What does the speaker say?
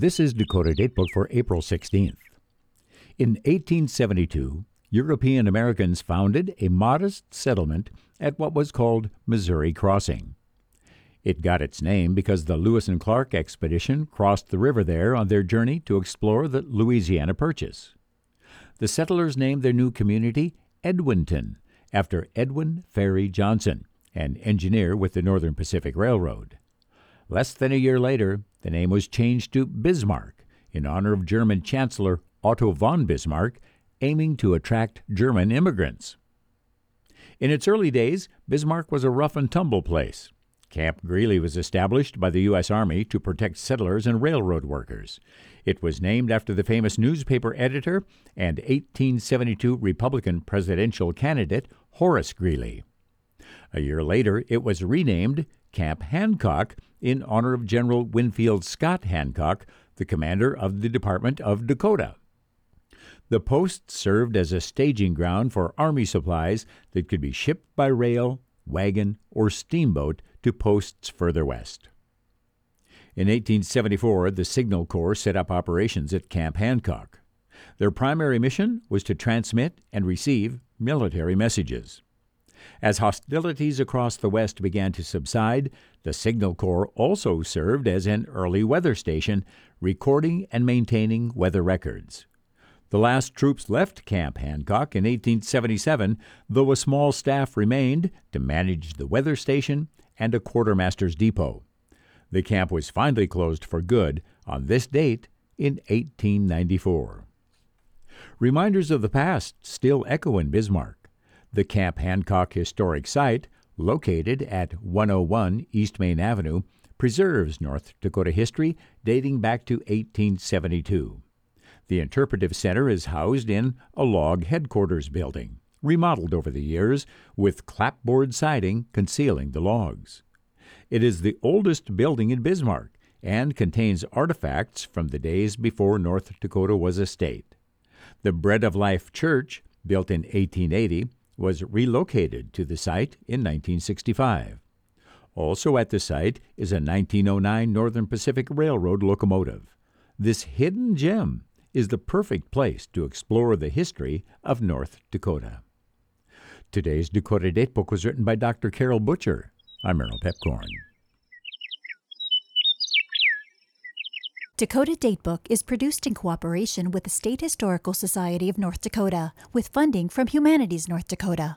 This is Dakota Datebook for April 16th. In 1872, European Americans founded a modest settlement at what was called Missouri Crossing. It got its name because the Lewis and Clark expedition crossed the river there on their journey to explore the Louisiana Purchase. The settlers named their new community Edwinton, after Edwin Ferry Johnson, an engineer with the Northern Pacific Railroad. Less than a year later, the name was changed to Bismarck, in honor of German Chancellor Otto von Bismarck, aiming to attract German immigrants. In its early days, Bismarck was a rough-and-tumble place. Camp Greeley was established by the U.S. Army to protect settlers and railroad workers. It was named after the famous newspaper editor and 1872 Republican presidential candidate Horace Greeley. A year later, it was renamed Camp Hancock in honor of General Winfield Scott Hancock, the commander of the Department of Dakota. The post served as a staging ground for Army supplies that could be shipped by rail, wagon, or steamboat to posts further west. In 1874, the Signal Corps set up operations at Camp Hancock. Their primary mission was to transmit and receive military messages. As hostilities across the West began to subside, the Signal Corps also served as an early weather station, recording and maintaining weather records. The last troops left Camp Hancock in 1877, though a small staff remained to manage the weather station and a quartermaster's depot. The camp was finally closed for good on this date in 1894. Reminders of the past still echo in Bismarck. The Camp Hancock Historic Site, located at 101 East Main Avenue, preserves North Dakota history dating back to 1872. The Interpretive Center is housed in a log headquarters building, remodeled over the years, with clapboard siding concealing the logs. It is the oldest building in Bismarck and contains artifacts from the days before North Dakota was a state. The Bread of Life Church, built in 1880, was relocated to the site in 1965. Also at the site is a 1909 Northern Pacific Railroad locomotive. This hidden gem is the perfect place to explore the history of North Dakota. Today's Dakota Datebook was written by Dr. Carol Butcher. I'm Earl Pepcorn. Dakota Datebook is produced in cooperation with the State Historical Society of North Dakota, with funding from Humanities North Dakota.